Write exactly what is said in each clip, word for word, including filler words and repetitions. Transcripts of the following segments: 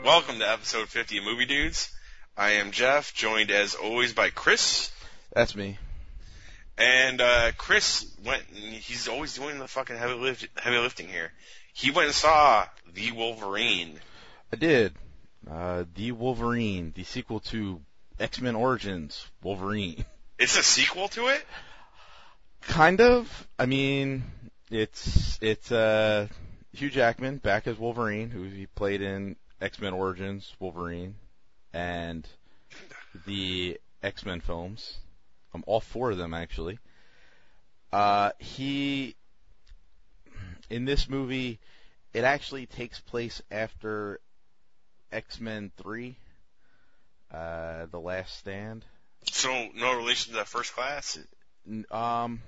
Welcome to episode fifty of Movie Dudes. I am Jeff, joined as always by Chris. That's me. And uh, Chris went, he's always doing the fucking heavy, lift, heavy lifting here. He went and saw The Wolverine. I did. Uh, The Wolverine, the sequel to X-Men Origins Wolverine. It's a sequel to it? Kind of. I mean, it's it's uh, Hugh Jackman back as Wolverine, who he played in X-Men Origins Wolverine, and the X-Men films. Um, all four of them, actually. Uh, he, in this movie, it actually takes place after X-Men three, uh, The Last Stand. So, no relation to that First Class? Um,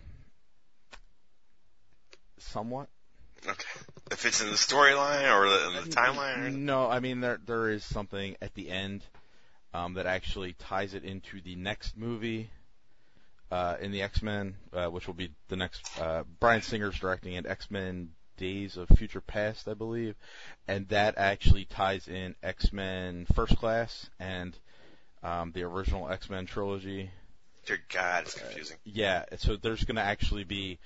somewhat. Okay. If it's in the storyline or the, in the timeline? Or... No, I mean, there there is something at the end um, that actually ties it into the next movie uh, in the X-Men, uh, which will be the next. Uh, Bryan Singer's directing it, X-Men Days of Future Past, I believe, and that actually ties in X-Men First Class and um, the original X-Men trilogy. Dear God, it's confusing. Uh, yeah, so there's going to actually be.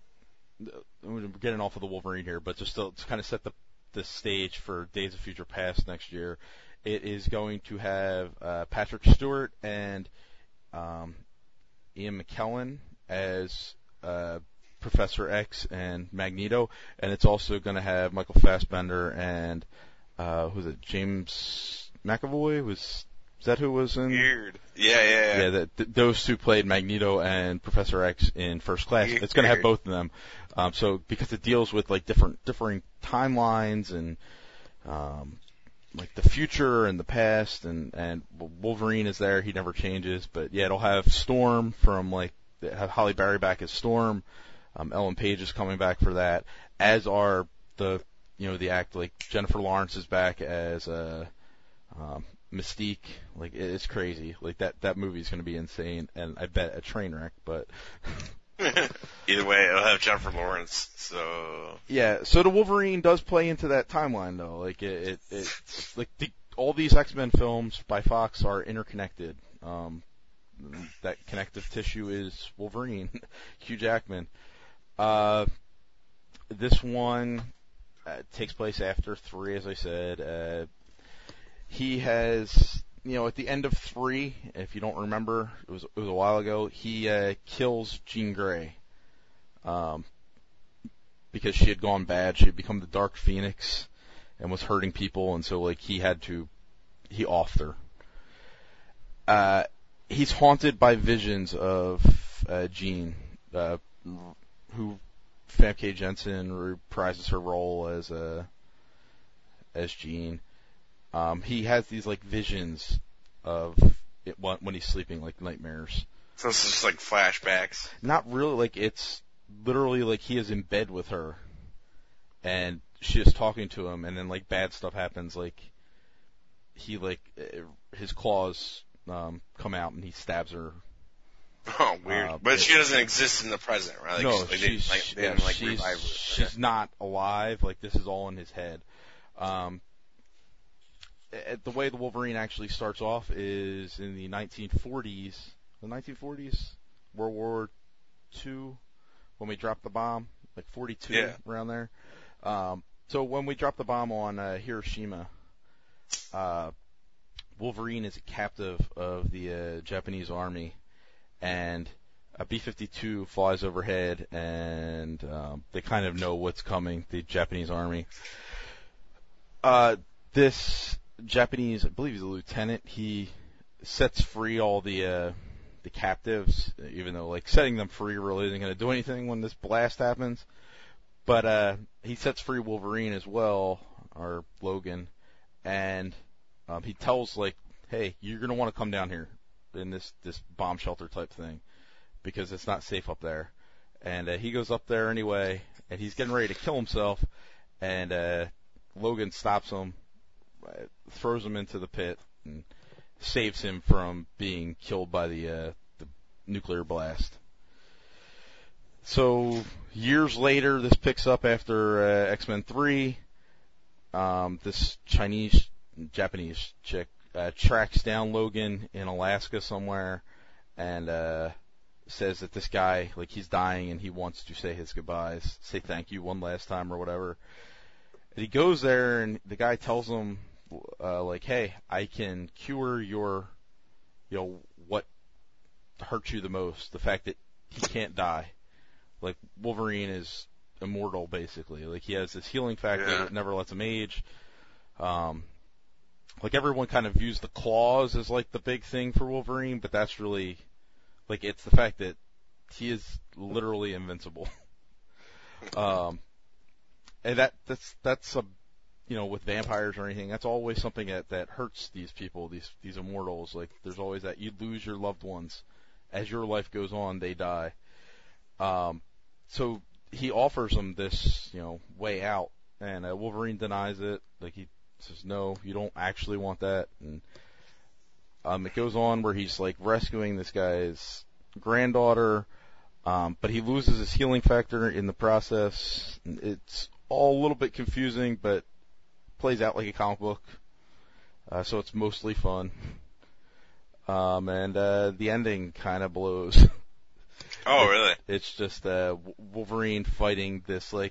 We're getting off of the Wolverine here, but just to, to kind of set the the stage for Days of Future Past next year, it is going to have uh, Patrick Stewart and um, Ian McKellen as uh, Professor X and Magneto, and it's also going to have Michael Fassbender and uh, who's it? James McAvoy was. Is that who was in? Weird. Yeah, yeah, yeah. Yeah, that, th- those two played Magneto and Professor X in First Class. Weird. It's going to have both of them. Um, so because it deals with like different differing timelines and um, like the future and the past, and and Wolverine is there. He never changes. But yeah, it'll have Storm from like have Halle Berry back as Storm. Um, Ellen Page is coming back for that. As are the you know the act like Jennifer Lawrence is back as a. Um, Mystique, like it's crazy. Like that that movie's going to be insane, and I bet a train wreck. But either way, it'll have Jennifer Lawrence. So yeah, so the Wolverine does play into that timeline, though. Like it, it it's like the, all these X-Men films by Fox are interconnected. Um, that connective tissue is Wolverine, Hugh Jackman. Uh, this one uh, takes place after three, as I said. Uh, He has, you know, at the end of three, if you don't remember, it was it was a while ago. He uh, kills Jean Grey, um, because she had gone bad. She had become the Dark Phoenix, and was hurting people, and so like he had to, he offed her. Uh, he's haunted by visions of uh, Jean, uh, who Famke Janssen reprises her role as a as Jean. Um, he has these like visions of it when he's sleeping, like nightmares. So it's just like flashbacks. Not really. Like it's literally like he is in bed with her, and she is talking to him, and then like bad stuff happens. Like he like his claws um, come out, and he stabs her. Oh, weird. Uh, but it, she doesn't exist in the present, right? Like, no, like she's they, like, they yeah, didn't, like, she's, revive her. she's yeah. not alive. Like this is all in his head. Um, The way the Wolverine actually starts off is in the nineteen forties, the nineteen forties, World War Two, when we dropped the bomb, like forty-two, yeah. around there. Um, so when we dropped the bomb on uh, Hiroshima, uh, Wolverine is a captive of the uh, Japanese army, and a B fifty-two flies overhead, and um, they kind of know what's coming, the Japanese army. Uh, this Japanese, I believe he's a lieutenant, he sets free all the uh, the captives, even though like setting them free really isn't going to do anything when this blast happens. But uh, he sets free Wolverine as well, or Logan, and um, he tells like, hey, you're going to want to come down here in this, this bomb shelter type thing, because it's not safe up there. And uh, he goes up there anyway, and he's getting ready to kill himself, and uh, Logan stops him, throws him into the pit, and saves him from being killed by the, uh, the nuclear blast. So years later, this picks up after uh, X-Men three. Um, this Chinese Japanese chick, uh, tracks down Logan in Alaska somewhere, and uh, says that this guy, like, he's dying and he wants to say his goodbyes, say thank you one last time or whatever. And he goes there, and the guy tells him, uh, like, hey, I can cure your, you know, what hurts you the most, the fact that he can't die. Like, Wolverine is immortal, basically. Like, he has this healing factor Yeah. that never lets him age. Um, like, everyone kind of views the claws as, like, the big thing for Wolverine, but that's really, like, it's the fact that he is literally invincible. um, and that, that's, that's a, you know, with vampires or anything, that's always something that, that hurts these people, these, these immortals. Like, there's always that, you lose your loved ones. As your life goes on, they die. Um, so he offers them this, you know, way out, and uh, Wolverine denies it. Like, he says, no, you don't actually want that. And um, it goes on where he's, like, rescuing this guy's granddaughter, um, but he loses his healing factor in the process. It's all a little bit confusing, but plays out like a comic book, uh, so it's mostly fun. Um, and uh, the ending kind of blows. Oh, really? It's just uh, Wolverine fighting this, like,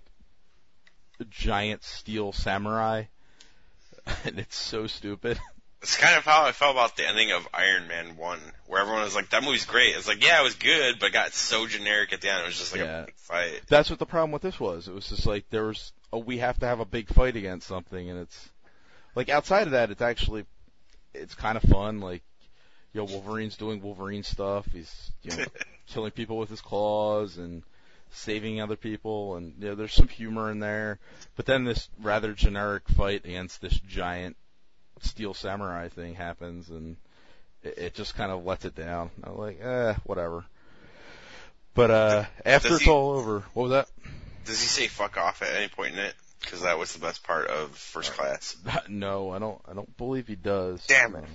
giant steel samurai, and it's so stupid. It's kind of how I felt about the ending of Iron Man one, where everyone was like, that movie's great. It's like, yeah, it was good, but it got so generic at the end. It was just like Yeah. a big fight. That's what the problem with this was. It was just like, there was, oh, we have to have a big fight against something, and it's, like, outside of that, it's actually, it's kind of fun. Like, you know, Wolverine's doing Wolverine stuff. He's, you know, killing people with his claws and saving other people, and, you know, there's some humor in there. But then this rather generic fight against this giant steel samurai thing happens, and it, it just kind of lets it down. I'm like, eh, whatever. But uh, after Does it's he- all over, what was that? Does he say fuck off at any point in it? Because that was the best part of First Class. No, I don't. I don't believe he does. Damn it.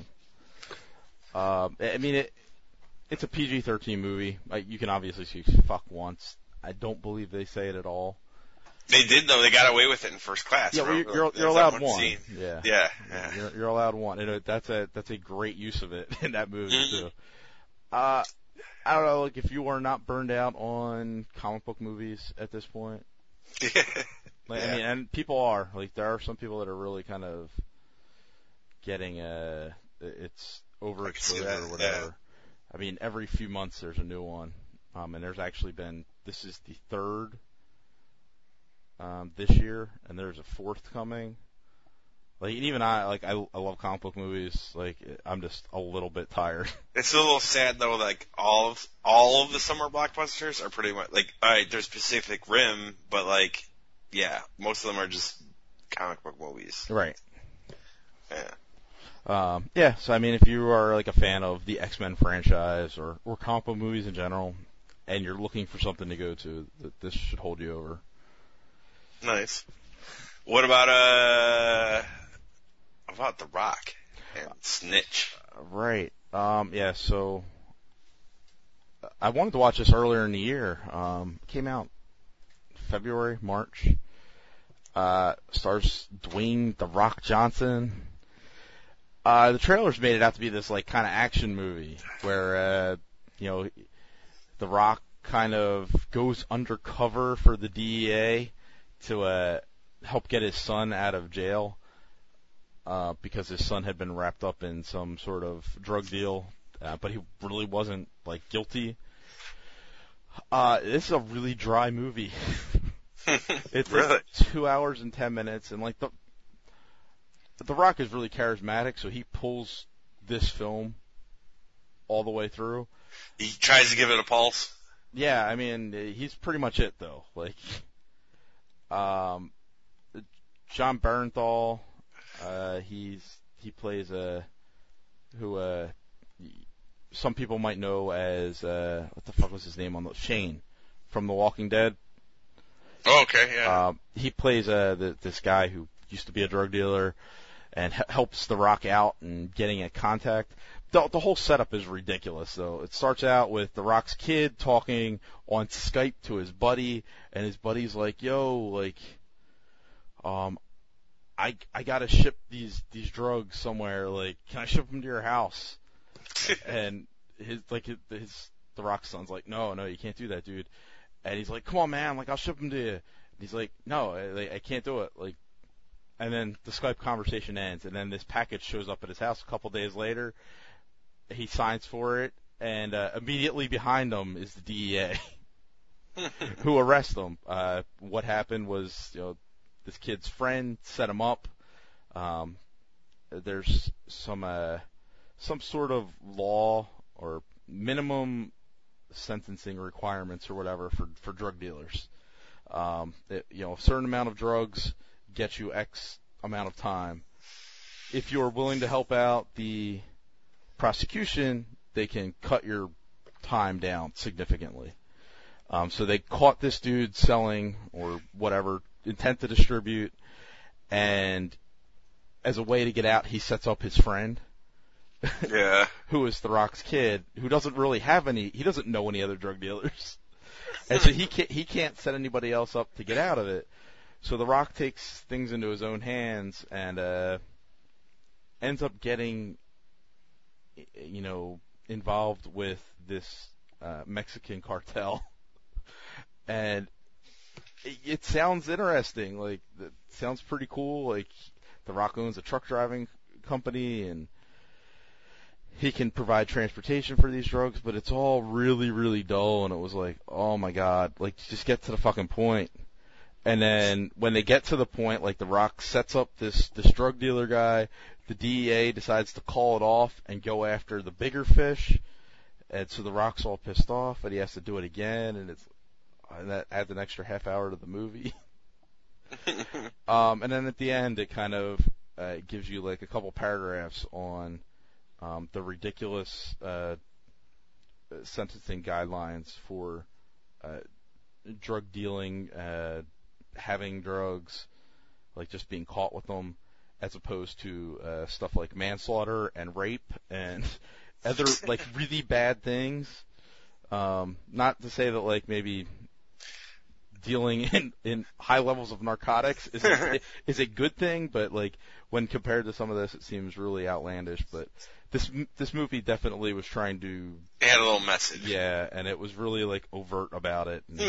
Um, I mean, it. It's a P G thirteen movie. Like, you can obviously see fuck once. I don't believe they say it at all. They did, though. They got away with it in First Class. Yeah, well, remember? you're, you're, There's you're that allowed one. scene. Yeah. Yeah, yeah. You're, you're allowed one. And it, that's a that's a great use of it in that movie Mhm. too. Uh, I don't know. Like, if you are not burned out on comic book movies at this point, like, Yeah. I mean, and people are, like, there are some people that are really kind of getting uh it's I can see overexposure that, or whatever. I mean, every few months there's a new one, um, and there's actually been, this is the third um, this year, and there's a fourth coming. Like, even I, like, I, I love comic book movies. Like, I'm just a little bit tired. It's a little sad, though, like, all of, all of the summer blockbusters are pretty much, like, alright, there's Pacific Rim, but, like, yeah, most of them are just comic book movies. Right. Yeah. Um, yeah, so I mean, if you are like a fan of the X-Men franchise or, or comic book movies in general, and you're looking for something to go to, th- this should hold you over. Nice. What about, uh, about The Rock and Snitch? Right. Um, yeah, so I wanted to watch this earlier in the year. Um, it came out February, March. Uh, stars Dwayne The Rock Johnson. Uh, the trailers made it out to be this, like, kind of action movie where, uh, you know, The Rock kind of goes undercover for the D E A to, uh, help get his son out of jail, uh, because his son had been wrapped up in some sort of drug deal, uh, but he really wasn't, like, guilty. Uh, this is a really dry movie. It's Really? like two hours and ten minutes, and, like, the, The Rock is really charismatic, so he pulls this film all the way through. He tries to give it a pulse. Yeah, I mean, he's pretty much it, though. Like, um, John Bernthal, uh, he's he plays a who uh, some people might know as uh, what the fuck was his name on the Shane from The Walking Dead. Oh, okay, yeah. Um, he plays uh, the, this guy who used to be a drug dealer and h- helps The Rock out in getting in contact. The, the whole setup is ridiculous, though. It starts out with The Rock's kid talking on Skype to his buddy, and his buddy's like, yo, like, um, I I gotta ship these these drugs somewhere. Like, can I ship them to your house? And his like his, his the Rock son's like, no, no, you can't do that, dude. And he's like, come on, man, like I'll ship them to you. And he's like, no, I, I can't do it. Like, and then the Skype conversation ends, and then this package shows up at his house a couple days later. He signs for it, and uh, immediately behind him is the D E A, who arrest him. Uh, what happened was, you know, this kid's friend set him up. Um, there's some uh, some sort of law or minimum sentencing requirements or whatever for for drug dealers. Um, it, you know, a certain amount of drugs get you X amount of time. If you're willing to help out the prosecution, they can cut your time down significantly. Um, so they caught this dude selling or whatever, intent to distribute, and as a way to get out, he sets up his friend, yeah, who is The Rock's kid, who doesn't really have any, he doesn't know any other drug dealers, and so he can't, he can't set anybody else up to get out of it. So The Rock takes things into his own hands and uh, ends up getting, you know, involved with this uh, Mexican cartel. And it, it sounds interesting. Like, it sounds pretty cool. Like, The Rock owns a truck driving company, and he can provide transportation for these drugs, but it's all really, really dull. And it was like, oh my god, like, just get to the fucking point. And then when they get to the point, like, The Rock sets up this, this drug dealer guy, the D E A decides to call it off and go after the bigger fish, and so The Rock's all pissed off, and he has to do it again, and it's and that adds an extra half hour to the movie. um, and then at the end, it kind of uh, gives you, like, a couple paragraphs on um, the ridiculous uh, sentencing guidelines for uh, drug dealing, uh, having drugs, like just being caught with them, as opposed to uh, stuff like manslaughter and rape and other like really bad things. Um, not to say that like maybe dealing in, in high levels of narcotics is a, is a good thing, but like when compared to some of this, it seems really outlandish. But this this movie definitely was trying to. It had a little message. Yeah, and it was really like overt about it. And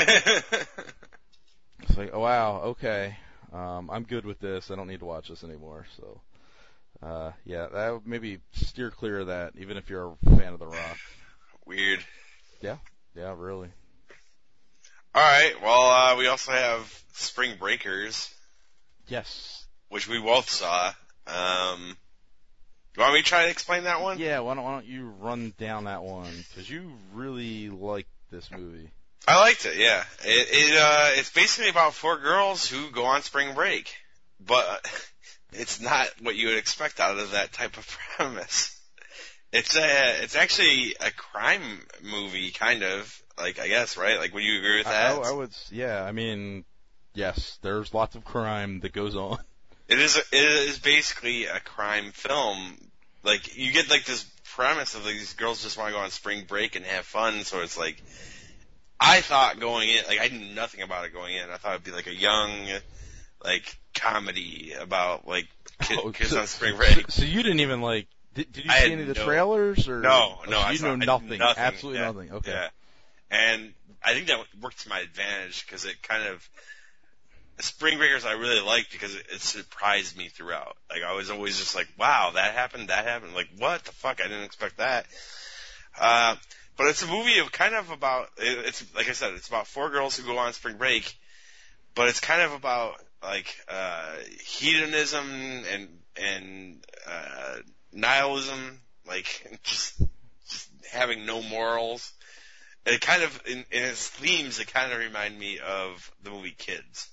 it's like, oh wow, okay, um, I'm good with this. I don't need to watch this anymore. So, uh, yeah, that would maybe steer clear of that, even if you're a fan of The Rock. Weird. Yeah, yeah, really. All right. Well, uh, we also have Spring Breakers. Yes. Which we both saw. Um, you want me to try to explain that one? Yeah. Why don't Why don't you run down that one? Because you really liked this movie. I liked it, yeah. It, it uh, it's basically about four girls who go on spring break, but it's not what you would expect out of that type of premise. It's a, it's actually a crime movie, kind of, like, I guess, right? Like, would you agree with that? I, I would, yeah. I mean, yes, there's lots of crime that goes on. It is, a, it is basically a crime film. Like, you get like this premise of like, these girls just want to go on spring break and have fun, so it's like. I thought going in, like, I knew nothing about it going in. I thought it'd be like a young, like, comedy about, like, kid, oh, kids so, on spring break. So, so you didn't even, like, did, did you I see any of the no, trailers? Or no, no. so I you saw, know I nothing, nothing. absolutely yeah, nothing. Okay. Yeah. And I think that worked to my advantage because it kind of, Spring Breakers I really liked because it, it surprised me throughout. Like, I was always just like, wow, that happened, that happened. Like, what the fuck? I didn't expect that. Uh, But it's a movie of kind of about, it's like I said, it's about four girls who go on spring break, but it's kind of about, like, uh, hedonism and, and, uh, nihilism, like, just, just having no morals. It kind of, in, in its themes, it kind of remind me of the movie Kids.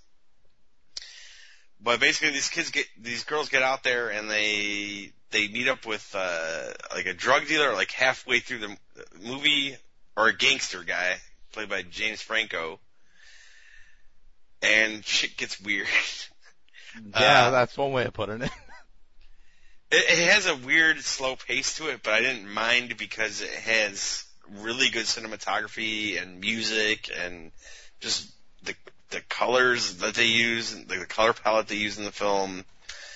But basically these kids get, these girls get out there and they, they meet up with, uh, like a drug dealer, like halfway through the movie, or a gangster guy, played by James Franco. And shit gets weird. Yeah, uh, that's one way of putting it. it. It has a weird, slow pace to it, but I didn't mind because it has really good cinematography and music and just the, the colors that they use, like the color palette they use in the film.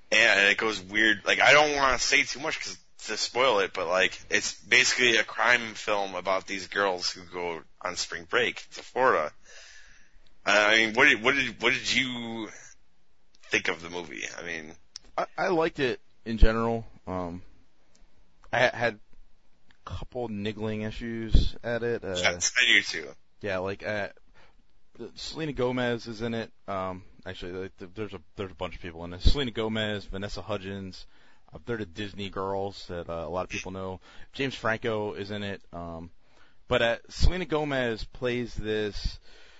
and it goes weird. Like, I don't want to say too much because to spoil it, but like, it's basically a crime film about these girls who go on spring break to Florida. Uh, I mean, what did what did what did you think of the movie? I mean, I, I liked it in general. Um, I had a couple niggling issues at it. Uh, yes, I do too. Yeah, like uh, Selena Gomez is in it. Um, actually, like, there's a there's a bunch of people in it. Selena Gomez, Vanessa Hudgens. Uh, they're the Disney girls that uh, a lot of people know. James Franco is in it. Um, but uh, Selena Gomez plays this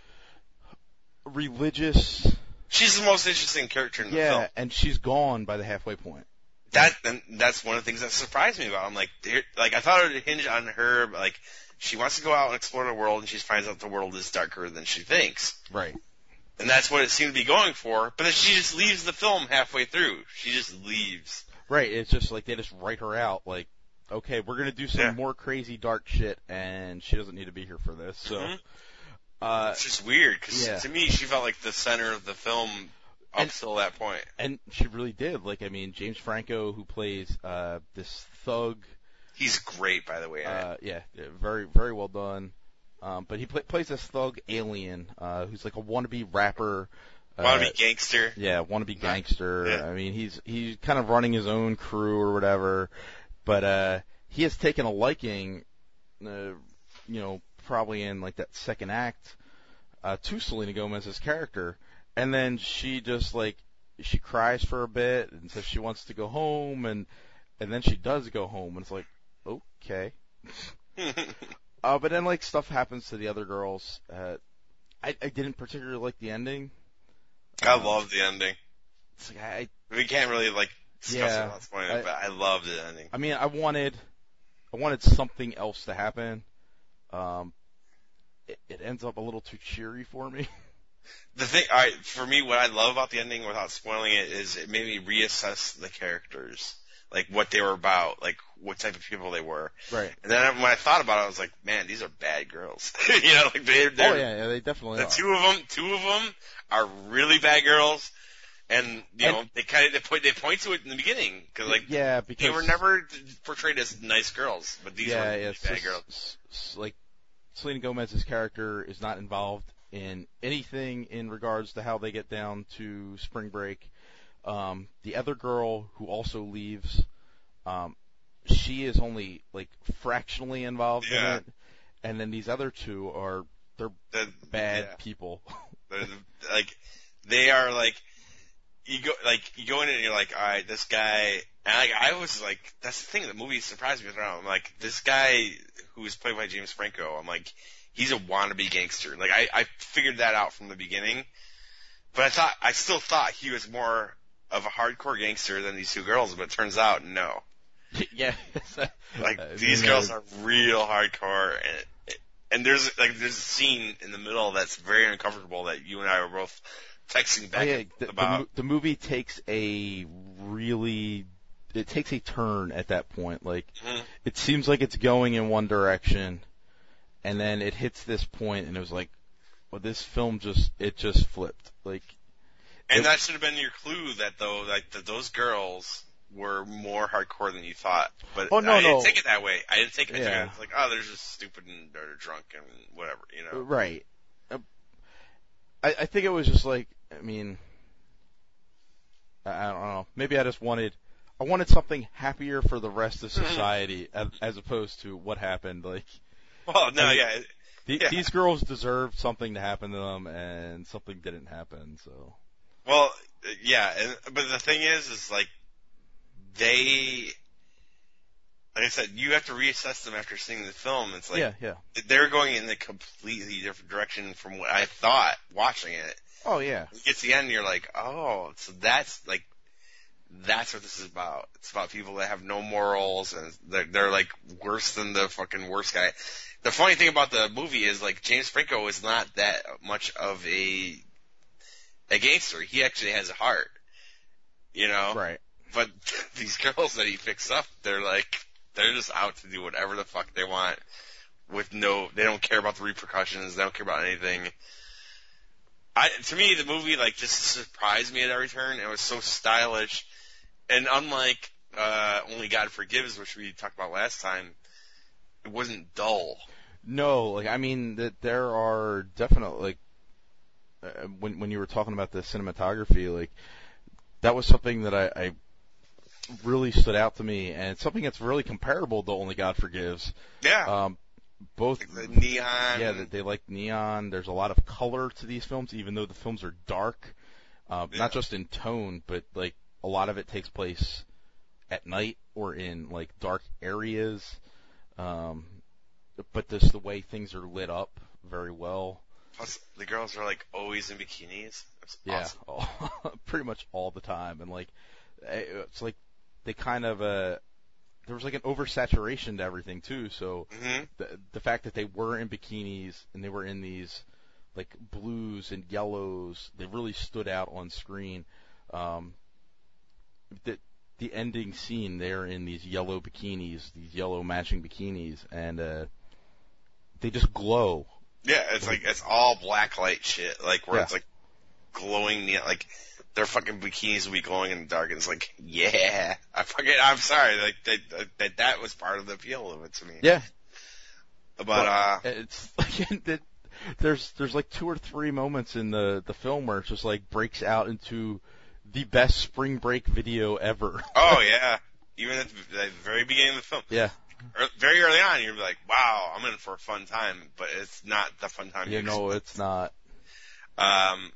religious. She's the most interesting character in the yeah, film. and she's gone by the halfway point. That and that's one of the things that surprised me about it. I'm like, like I thought it would hinge on her. Like, she wants to go out and explore the world, and she finds out the world is darker than she thinks. Right. And that's what it seemed to be going for. But then she just leaves the film halfway through. She just leaves. Right. It's just like they just write her out. Like, okay, we're gonna do some Yeah. more crazy dark shit, and she doesn't need to be here for this. So. Mm-hmm. Uh, it's just weird because yeah. to me she felt like the center of the film up And- till that point. And she really did. Like, I mean, James Franco, who plays uh, this thug. He's great, by the way. Uh, yeah, yeah, very, very well done. Um, but he play, plays this thug alien uh, who's like a wannabe rapper. Uh, Wannabe gangster. Yeah, wannabe gangster. Yeah. I mean, he's he's kind of running his own crew or whatever. But uh, he has taken a liking, uh, you know, probably in like that second act, uh, to Selena Gomez's character. And then she just like she cries for a bit and says she wants to go home, and and then she does go home, and it's like, okay. uh, but then like stuff happens to the other girls. Uh, I I didn't particularly like the ending. I Um, love the ending. It's like I We can't really like discuss Yeah, it without spoiling I- it, but I love the ending. I mean I wanted I wanted something else to happen. Um, it, it ends up a little too cheery for me. The thing, all right, for me, what I love about the ending, without spoiling it, is it made me reassess the characters, like what they were about, like what type of people they were. Right. And then when I thought about it, I was like, man, these are bad girls. you know, like they, they're Oh yeah, yeah, they definitely the are. two of them, two of them are really bad girls, and you And- know they kind of they point they point to it in the beginning because like yeah, because they were never portrayed as nice girls, but these yeah, were really yeah, so, bad girls. s- s- like Selena Gomez's character is not involved in anything in regards to how they get down to spring break. Um, the other girl who also leaves, um, she is only like fractionally involved Yeah. in it, and then these other two are they're The, bad yeah. people. They're the- like they are like you go like you go in and you're like, all right, this guy. And like I was like, that's the thing. The movie surprised me throughout. I'm like, this guy who is played by James Franco. I'm like, he's a wannabe gangster. Like I, I figured that out from the beginning, but I thought I still thought he was more of a hardcore gangster than these two girls. But it turns out no. yeah, Like Uh, these you know, girls are real hardcore, and and there's like there's a scene in the middle that's very uncomfortable that you and I were both texting Oh, back yeah, and the, forth the, about. mo- the movie takes a really it takes a turn at that point. Like Mhm. it seems like it's going in one direction, and then it hits this point, and it was like, well, this film just it just flipped. Like, And it- that should have been your clue that though, like that those girls were more hardcore than you thought. But Oh, no, I didn't no. take it that way. I didn't take it. I took Yeah. it It's like, oh, they're just stupid and they're drunk and whatever, you know. right? Uh, I I think it was just like, I mean, I, I don't know. Maybe I just wanted. I wanted something happier for the rest of society as, as opposed to what happened. Like, Well, no, I mean, yeah, The, Yeah. These girls deserved something to happen to them, and something didn't happen. So well, yeah. And, but the thing is, is like they, like I said, you have to reassess them after seeing the film. It's like yeah, yeah. they're going in a completely different direction from what I thought watching it. Oh yeah, It gets to the end, and you're like, oh, so that's like, that's what this is about. It's about people that have no morals, and they're, they're like worse than the fucking worst guy. The funny thing about the movie is like James Franco is not that much of a a gangster. He actually has a heart, you know. right. But these girls that he picks up, they're like, they're just out to do whatever the fuck they want with no, they don't care about the repercussions. They don't care about anything. I, to me, the movie like just surprised me at every turn. It was so stylish. and unlike uh, Only God Forgives, which we talked about last time, it wasn't dull. No, like I mean that there are definitely like uh, when when you were talking about the cinematography, like that was something that I, I really stood out to me, and it's something that's really comparable to Only God Forgives. Yeah. Um, both like the neon. Yeah, they, they like neon. There's a lot of color to these films, even though the films are dark. Uh, Yeah. Not just in tone, but like a lot of it takes place at night or in like dark areas. Um, but this the way things are lit up very well. Plus, the girls are like always in bikinis. It's Yeah, awesome. all, pretty much all the time, and like it's like they kind of uh, there was like an oversaturation to everything too. So Mm-hmm. the the fact that they were in bikinis and they were in these like blues and yellows, they really stood out on screen. Um, the the ending scene, they're in these yellow bikinis, these yellow matching bikinis, and uh, they just glow. Yeah, it's like it's all black light shit. Like where Yeah. it's like glowing neon. Like their fucking bikinis will be glowing in the dark, and it's like, yeah, I fucking. I'm sorry, like that that that was part of the appeal of it to me. Yeah, But Well, uh, it's like that. There's there's like two or three moments in the the film where it just like breaks out into the best spring break video ever. oh yeah, even at the, the very beginning of the film, Yeah, er, very early on, you're like, wow, I'm in for a fun time, but it's not the fun time. you know it's not. Um,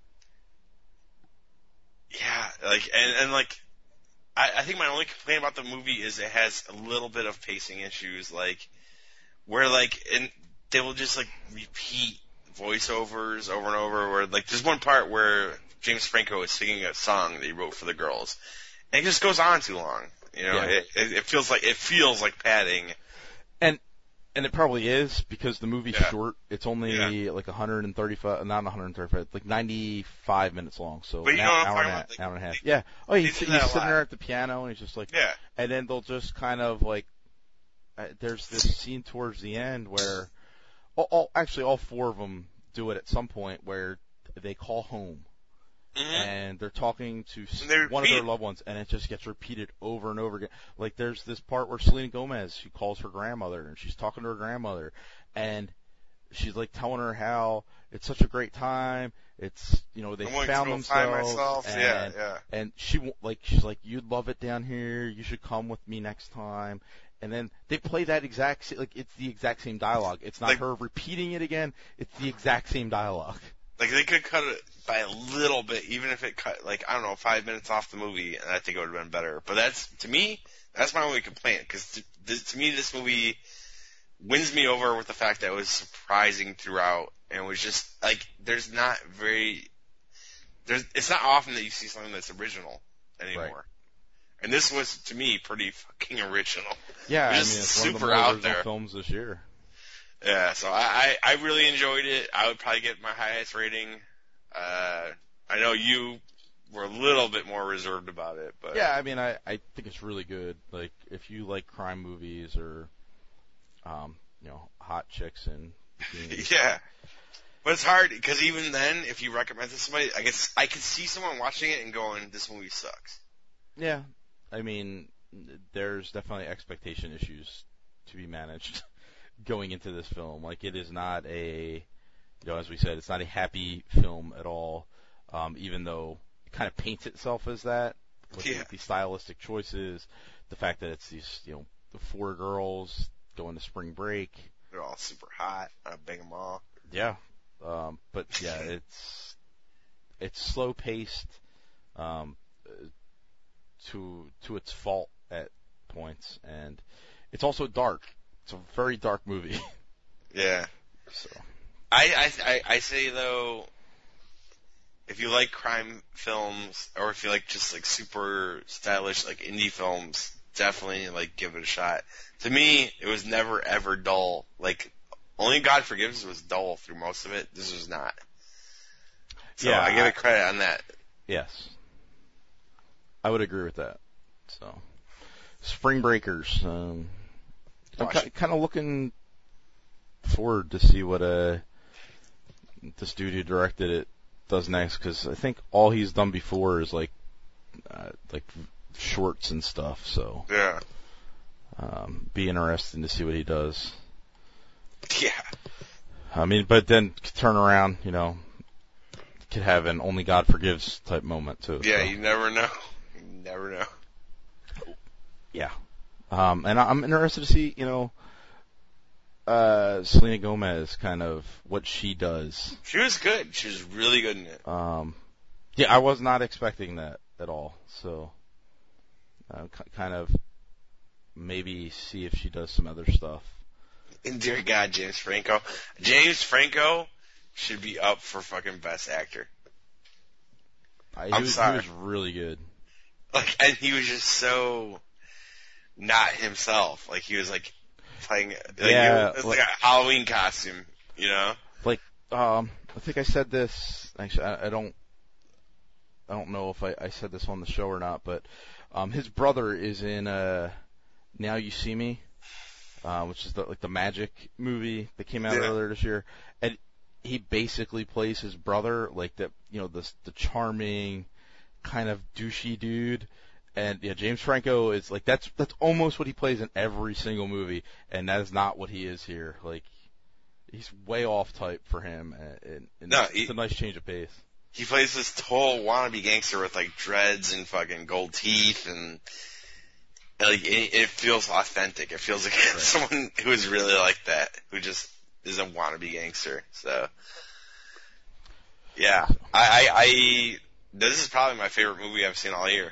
yeah, like, and, and like, I, I think my only complaint about the movie is it has a little bit of pacing issues, like, where, like, and they will just, like, repeat voiceovers over and over, where, like, there's one part where James Franco is singing a song that he wrote for the girls, and it just goes on too long, you know, Yeah. it, it, it feels like, it feels like padding. And and it probably is because the movie's Yeah. short. It's only like one hundred thirty-five, not one hundred thirty-five, like ninety-five minutes long. So But you an know hour, what I'm hour, and talking a, about? Like, hour and a half. they- Yeah. Oh, they he's, do he's that a sitting lot. there at the piano and he's just like, Yeah. and then they'll just kind of like, uh, there's this scene towards the end where, all, all actually all four of them do it at some point where they call home. Mm-hmm. And they're talking to s- And they one of their repeat. loved ones, and it just gets repeated over and over again. Like there's this part where Selena Gomez, she calls her grandmother, and she's talking to her grandmother, and she's like telling her how it's such a great time. It's you know they I'm going found to go find themselves, myself. and Yeah, yeah. and she won't- like she's like you'd love it down here. You should come with me next time. And then they play that exact sa- like it's the exact same dialogue. It's not Like- her repeating it again. It's the exact same dialogue. Like, they could cut it by a little bit, even if it cut, like, I don't know, five minutes off the movie, and I think it would have been better. But that's, to me, that's my only complaint, because to, this, to me, this movie wins me over with the fact that it was surprising throughout, and it was just, like, there's not very, there's, it's not often that you see something that's original anymore. Right. And this was, to me, pretty fucking original. Yeah, I mean Just it's one of the super more out original there. films this year. Yeah, so I, I, I really enjoyed it. I would probably get my highest rating. Uh, I know you were a little bit more reserved about it, but Yeah, I mean, I, I think it's really good. Like, if you like crime movies or, um, you know, hot chicks and bikinis. yeah. But it's hard because even then, if you recommend it to somebody, I guess I could see someone watching it and going, "This movie sucks." Yeah, I mean, there's definitely expectation issues to be managed going into this film. Like, it is not a, you know, as we said, it's not a happy film at all. Um, even though it kind of paints itself as that with Yeah. the, the stylistic choices, the fact that it's these, you know, the four girls going to spring break. They're all super hot. I bang them all. Yeah. Um, but yeah, it's it's slow paced, um, to to its fault at points, and it's also dark. It's a very dark movie. Yeah. So I, I, I, I say though, if you like crime films, or if you like just like super stylish like indie films, definitely like give it a shot. To me, it was never ever dull. Like, Only God Forgives was dull through most of it. This was not. So Yeah, I give I- it credit on that. yes, I would agree with that. So Spring Breakers. Um, I'm Watch ki- kind of looking forward to see what uh this dude who directed it does next, because I think all he's done before is like uh, like shorts and stuff. So Yeah. um, be interesting to see what he does. Yeah. I mean, but then turn around, you know, could have an Only God Forgives type moment too. Yeah, so. you never know. You never know. Yeah. Um, and I'm interested to see, you know, uh, Selena Gomez, kind of what she does. She was good. She was really good in it. Um, yeah, I was not expecting that at all. So, uh, k- kind of maybe see if she does some other stuff. And dear God, James Franco. James Franco should be up for fucking Best Actor. I, he I'm was, sorry. He was really good. Like, and he was just so not himself. Like, he was like playing, like, Yeah, it was like- like a Halloween costume, you know? Like, um, I think I said this. Actually, I, I don't. I don't know if I, I said this on the show or not, but um, his brother is in uh, Now You See Me, uh, which is the, like the Magic movie that came out Yeah. earlier this year, and he basically plays his brother, like the you know the the charming, kind of douchey dude. And yeah, James Franco is like that's that's almost what he plays in every single movie, and that is not what he is here. Like he's way off type for him, and, and No, it's, he- it's a nice change of pace. He plays this total wannabe gangster with like dreads and fucking gold teeth, and like it, it feels authentic. It feels like Right. someone who is really like that, who just is a wannabe gangster. So, yeah, I, I, I this is probably my favorite movie I've seen all year.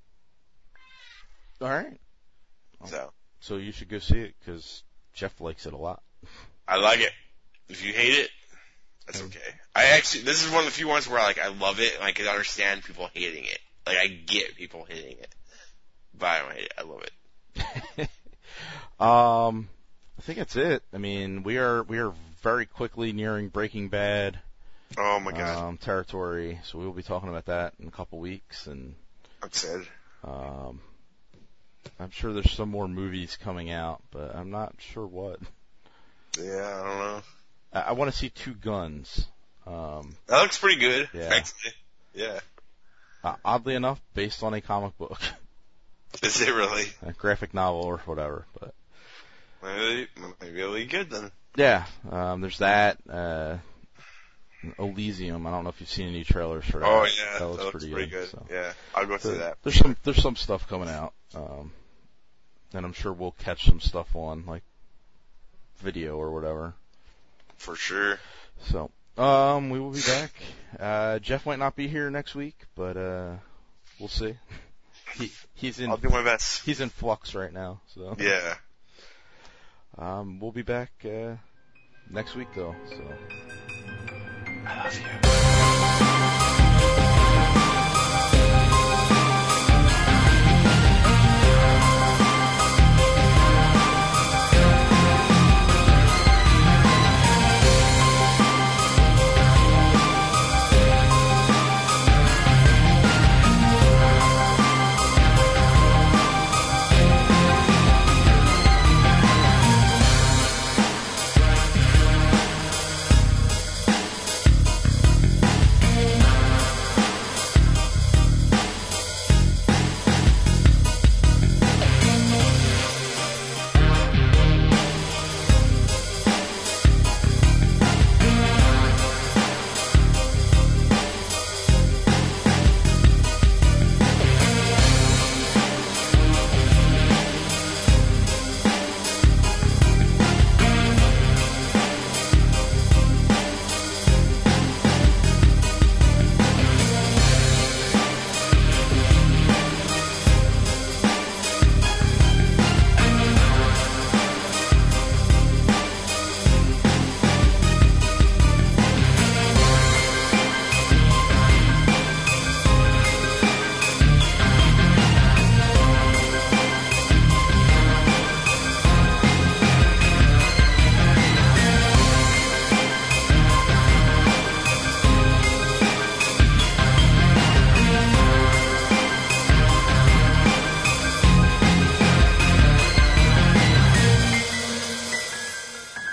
All right, So so you should go see it because Jeff likes it a lot. I like it. If you hate it, that's okay. I actually, this is one of the few ones where like I love it and I can understand people hating it. Like I get people hating it, but I don't hate it. I love it. um, I think that's it. I mean, we are we are very quickly nearing Breaking Bad Oh my god, um, territory, so we will be talking about that in a couple weeks, and I'm sad. um, I'm sure there's some more movies coming out, but I'm not sure what. Yeah, I don't know. I, I want to see Two Guns. Um, That looks pretty good. Yeah. Actually. Yeah. uh, oddly enough, based on a comic book, Is it really? a graphic novel or whatever. But Maybe, maybe it'll be good then. yeah, um, there's that. Uh, Elysium. I don't know if you've seen any trailers for that. Oh yeah, that looks, pretty, pretty good. good. So. Yeah, I'll go So through that. there's some there's some stuff coming out, um, and I'm sure we'll catch some stuff on like video or whatever. For sure. So um, we will be back. Uh, Jeff might not be here next week, but uh, we'll see. He he's in I'll do my best. he's in flux right now. So Yeah. um, we'll be back uh, next week though. So. I love you.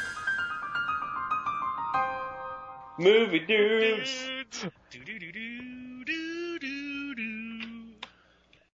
Movie dudes. Do do do do.